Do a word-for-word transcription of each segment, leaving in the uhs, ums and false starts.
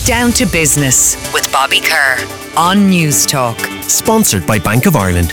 Down to Business with Bobby Kerr on News Talk. Sponsored by Bank of Ireland.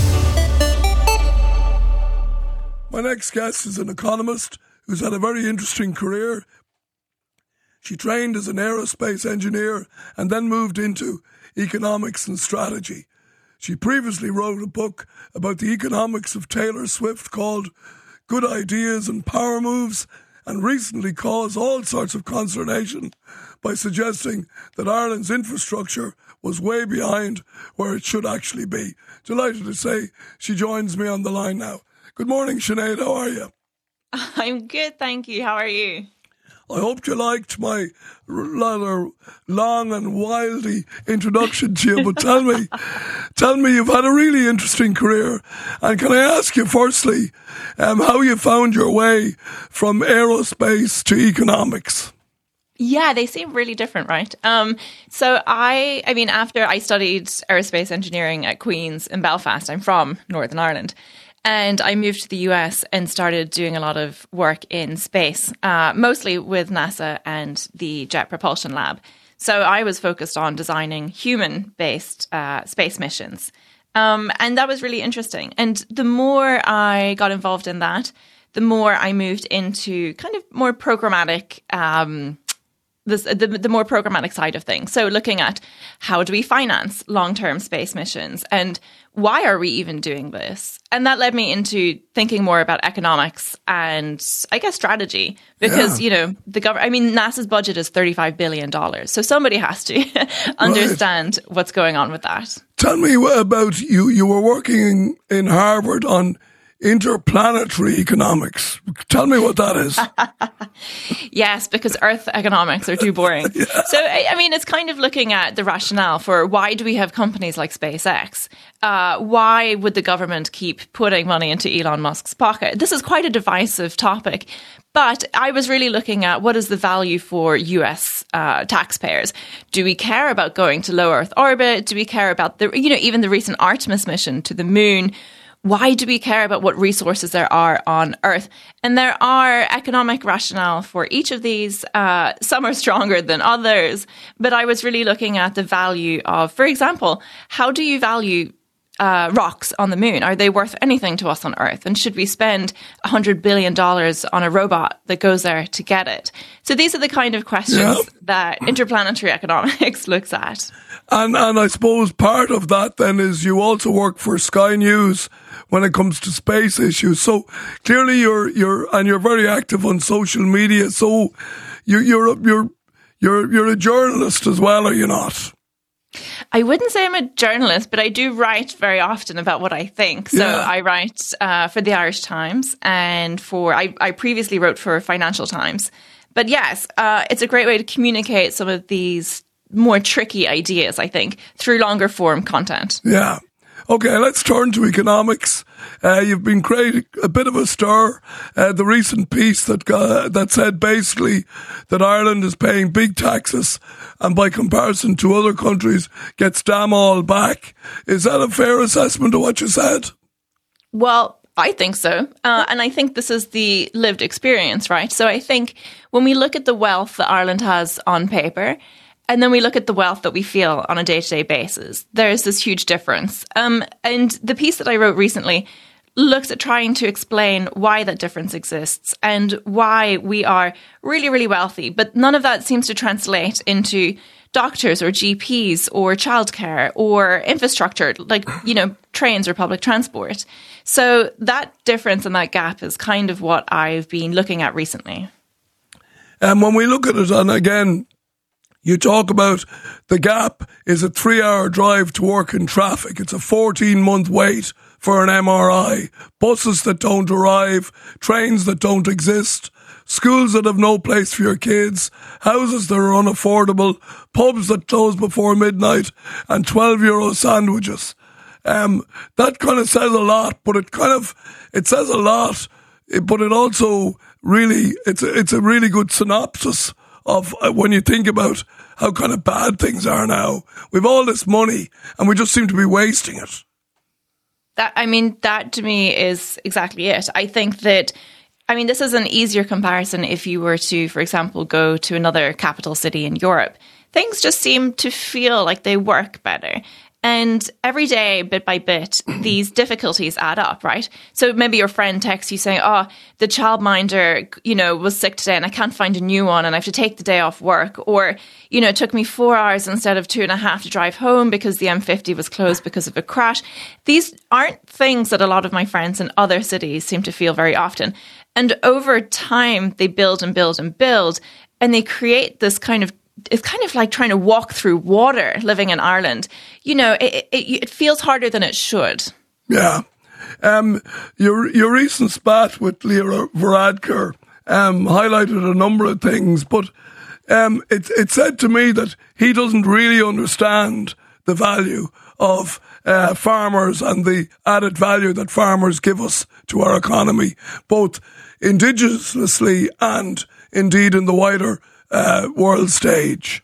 My next guest is an economist who's had a very interesting career. She trained as an aerospace engineer and then moved into economics and strategy. She previously wrote a book about the economics of Taylor Swift called Good Ideas and Power Moves, and recently caused all sorts of consternation by suggesting that Ireland's infrastructure was way behind where it should actually be. Delighted to say she joins me on the line now. Good morning, Sinead. How are you? I'm good, thank you. How are you? I hope you liked my rather long and wildy introduction to you, but tell me, tell me, you've had a really interesting career, and can I ask you firstly, um, how you found your way from aerospace to economics? Yeah, they seem really different, right? Um, so I, I mean, after I studied aerospace engineering at Queen's in Belfast, I'm from Northern Ireland. And I moved to the U S and started doing a lot of work in space, uh, mostly with NASA and the Jet Propulsion Lab. So I was focused on designing human-based uh, space missions. Um, and that was really interesting. And the more I got involved in that, the more I moved into kind of more programmatic um This, the, the more programmatic side of things. So looking at how do we finance long-term space missions and why are we even doing this? And that led me into thinking more about economics and I guess strategy because, yeah. you know, the government, I mean, NASA's budget is thirty-five billion dollars. So somebody has to understand right. what's going on with that. Tell me about you. You were working in, in Harvard on interplanetary economics. Tell me what that is. Yes, because Earth economics are too boring. yeah. So, I mean, it's kind of looking at the rationale for why do we have companies like SpaceX? Uh, why would the government keep putting money into Elon Musk's pocket? This is quite a divisive topic. But I was really looking at what is the value for U S uh, taxpayers. Do we care about going to low Earth orbit? Do we care about the, you know, even the recent Artemis mission to the moon? Why do we care about what resources there are on Earth? And there are economic rationale for each of these. Uh, some are stronger than others. But I was really looking at the value of, for example, how do you value uh, rocks on the moon? Are they worth anything to us on Earth? And should we spend one hundred billion dollars on a robot that goes there to get it? So these are the kind of questions yeah. that interplanetary economics looks at. And, and I suppose part of that then is you also work for Sky News when it comes to space issues. So clearly you're, you're, and you're very active on social media. So you're, you're, you're, you're, you're a journalist as well, are you not? I wouldn't say I'm a journalist, but I do write very often about what I think. So yeah. I write uh, for the Irish Times and for, I, I previously wrote for Financial Times. But yes, uh, it's a great way to communicate some of these more tricky ideas, I think, through longer form content. Yeah. Okay, let's turn to economics. Uh, you've been creating a bit of a stir. Uh, the recent piece that got, that said basically that Ireland is paying big taxes and by comparison to other countries gets damn all back. Is that a fair assessment of what you said? Well, I think so. Uh, and I think this is the lived experience, right? So I think when we look at the wealth that Ireland has on paper, and then we look at the wealth that we feel on a day-to-day basis, there's this huge difference. Um, and the piece that I wrote recently looks at trying to explain why that difference exists and why we are really, really wealthy. But none of that seems to translate into doctors or G Ps or childcare or infrastructure, like, you know, trains or public transport. So that difference and that gap is kind of what I've been looking at recently. And when we look at it, and again, you talk about the gap is a three-hour drive to work in traffic. It's a fourteen-month wait for an M R I. Buses that don't arrive, trains that don't exist, schools that have no place for your kids, houses that are unaffordable, pubs that close before midnight, and twelve euro sandwiches. Um, that kind of says a lot, but it kind of, it says a lot, but it also really, it's a, it's a really good synopsis of uh, when you think about how kind of bad things are now. We've all this money and we just seem to be wasting it. That, I mean, that to me is exactly it. I think that, I mean, this is an easier comparison if you were to, for example, go to another capital city in Europe. things just seem to feel like they work better. And every day, bit by bit, these difficulties add up, right? So maybe your friend texts you saying, oh, the childminder, you know, was sick today and I can't find a new one and I have to take the day off work. Or, you know, it took me four hours instead of two and a half to drive home because the M fifty was closed because of a crash. These aren't things that a lot of my friends in other cities seem to feel very often. And over time, they build and build and build, and they create this kind of it's kind of like trying to walk through water living in Ireland. You know, it, it, it feels harder than it should. Yeah. Um, your your recent spat with Leo Varadkar um, highlighted a number of things, but um, it, it said to me that he doesn't really understand the value of uh, farmers and the added value that farmers give us to our economy, both indigenously and indeed in the wider Uh, world stage.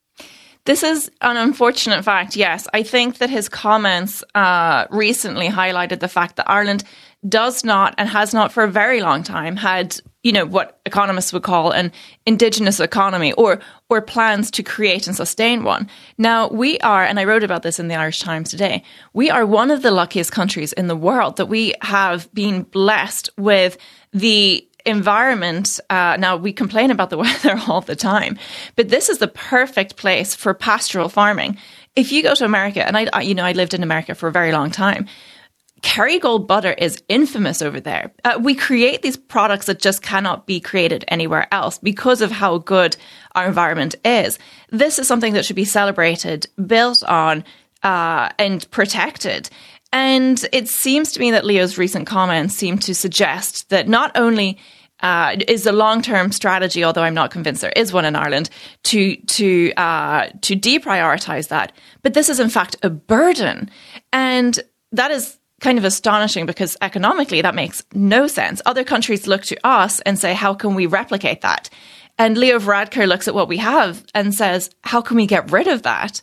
This is an unfortunate fact, yes. I think that his comments uh, recently highlighted the fact that Ireland does not and has not for a very long time had, you know, what economists would call an indigenous economy or or plans to create and sustain one. Now, we are, and I wrote about this in the Irish Times today, we are one of the luckiest countries in the world that we have been blessed with the environment. Uh, now, we complain about the weather all the time, but this is the perfect place for pastoral farming. If you go to America, and I, I you know, I lived in America for a very long time, Kerrygold butter is infamous over there. Uh, we create these products that just cannot be created anywhere else because of how good our environment is. This is something that should be celebrated, built on, uh, and protected. And it seems to me that Leo's recent comments seem to suggest that not only uh, is the long-term strategy, although I'm not convinced there is one in Ireland, to to uh, to deprioritize that, but this is in fact a burden. And that is kind of astonishing because economically that makes no sense. Other countries look to us and say, how can we replicate that? And Leo Varadkar looks at what we have and says, how can we get rid of that?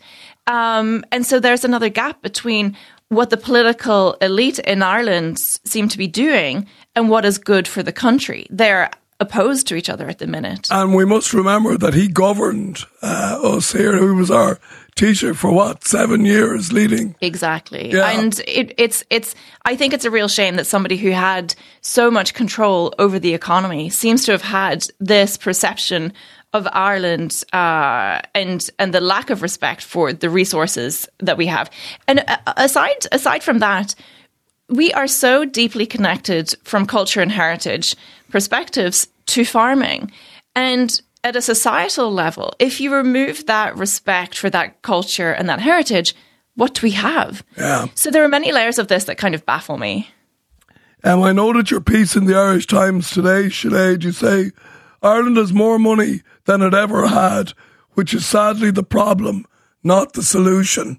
Um, and so there's another gap between what the political elite in Ireland seem to be doing and what is good for the country. They're opposed to each other at the minute. And we must remember that he governed uh, us here. He was our teacher for what, seven years leading? Exactly. Yeah. And it, it's, it's, I think it's a real shame that somebody who had so much control over the economy seems to have had this perception of Ireland uh, and and the lack of respect for the resources that we have. And uh, aside aside from that, we are so deeply connected from culture and heritage perspectives to farming. And at a societal level, if you remove that respect for that culture and that heritage, what do we have? Yeah. So there are many layers of this that kind of baffle me. And I know that your piece in the Irish Times today, Sinead, you say, Ireland has more money than it ever had, which is sadly the problem, not the solution.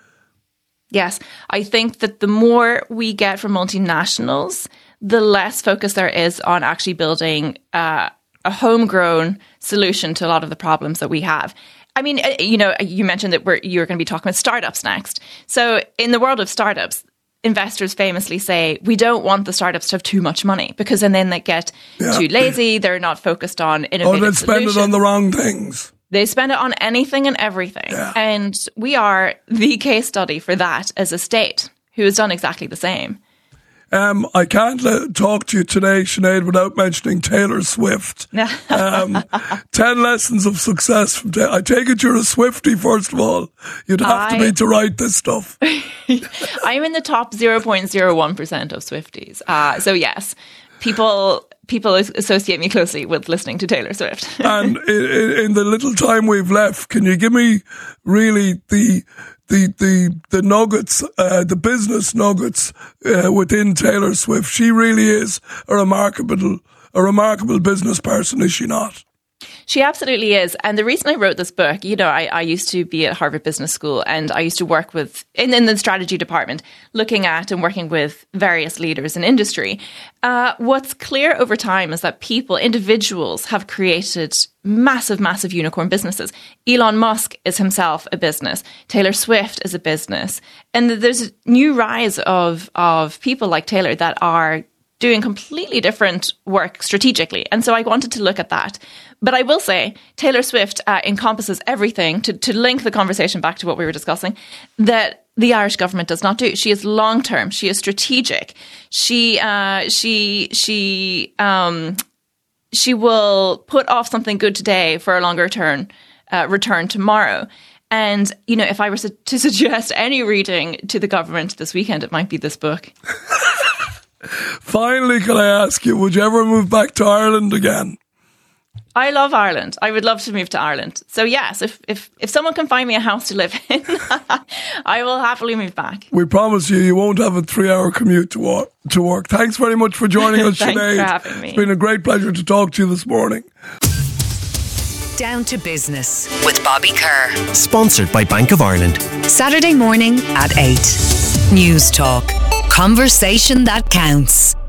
Yes, I think that the more we get from multinationals, the less focus there is on actually building uh, a homegrown solution to a lot of the problems that we have. I mean, you know, you mentioned that we're, you're going to be talking about startups next. So in the world of startups, investors famously say, we don't want the startups to have too much money because then, then they get yeah. too lazy. They're not focused on innovative Oh, they spend solutions. it on the wrong things. They spend it on anything and everything. Yeah. And we are the case study for that as a state who has done exactly the same. Um, I can't let, talk to you today, Sinead, without mentioning Taylor Swift. um, ten lessons of success from Taylor. I take it you're a Swiftie, first of all. You'd have I, to be to write this stuff. I'm in the top zero point zero one percent of Swifties. Uh, so yes, people people associate me closely with listening to Taylor Swift. And in, in the little time we've left, can you give me really the the the the nuggets, uh, the business nuggets uh, within Taylor Swift? She really is a remarkable a remarkable business person, is she not? She absolutely is. And the reason I wrote this book, you know, I, I used to be at Harvard Business School and I used to work with, in, in the strategy department, looking at and working with various leaders in industry. Uh, what's clear over time is that people, individuals, have created massive, massive unicorn businesses. Elon Musk is himself a business. Taylor Swift is a business. And there's a new rise of, of people like Taylor that are doing completely different work strategically. And so I wanted to look at that. But I will say Taylor Swift uh, encompasses everything, to, to link the conversation back to what we were discussing, that the Irish government does not do. She is long-term. She is strategic. She, uh, she, she, um, she will put off something good today for a longer term, uh, return tomorrow. And, you know, if I were to suggest any reading to the government this weekend, it might be this book. Finally, can I ask you, would you ever move back to Ireland again? I love Ireland. I would love to move to Ireland. So yes, if if, if someone can find me a house to live in, I will happily move back. We promise you, you won't have a three-hour commute to work. To work. Thanks very much for joining us, Thanks Sinead. for having me. It's been a great pleasure to talk to you this morning. Down to Business with Bobby Kerr. Sponsored by Bank of Ireland. Saturday morning at eight. News Talk. Conversation that counts.